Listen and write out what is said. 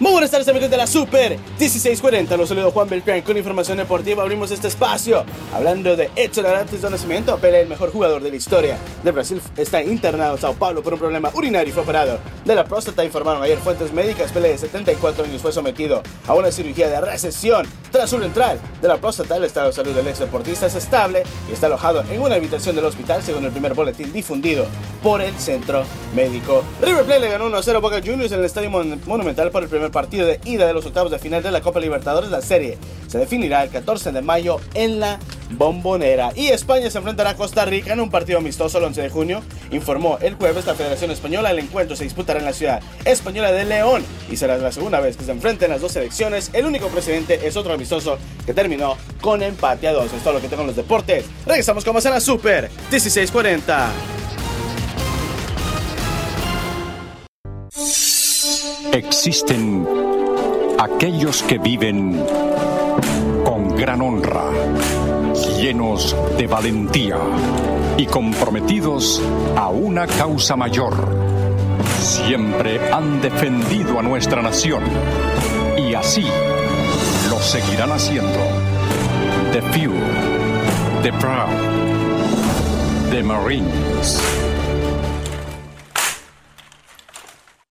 Muy buenas tardes, amigos de la Super 1640. Los saludo Juan Beltrán con información deportiva. Abrimos este espacio hablando de Edson Arantes do Nascimento. Pelé, el mejor jugador de la historia de Brasil, está internado en Sao Paulo por un problema urinario y fue operado de la próstata. Informaron ayer fuentes médicas. Pelé, de 74 años, fue sometido a una cirugía de recesión transúretral de la próstata. El estado de salud del ex deportista es estable y está alojado en una habitación del hospital, según el primer boletín difundido por el centro médico. River Plate le ganó 1-0 a Boca Juniors en el Estadio Monumental por el primer partido de ida de los octavos de final de la Copa Libertadores. La serie se definirá el 14 de mayo en la Bombonera. Y España se enfrentará a Costa Rica en un partido amistoso el 11 de junio, informó el jueves la Federación Española. El encuentro se disputará en la ciudad española de León y será la segunda vez que se enfrenten las dos selecciones. El único precedente es otro amistoso que terminó con empate a 2. Es todo lo que tengo en los deportes. Regresamos con más en la Super 1640. Existen aquellos que viven con gran honra, llenos de valentía y comprometidos a una causa mayor. Siempre han defendido a nuestra nación y así lo seguirán haciendo. The few, the proud, the Marines.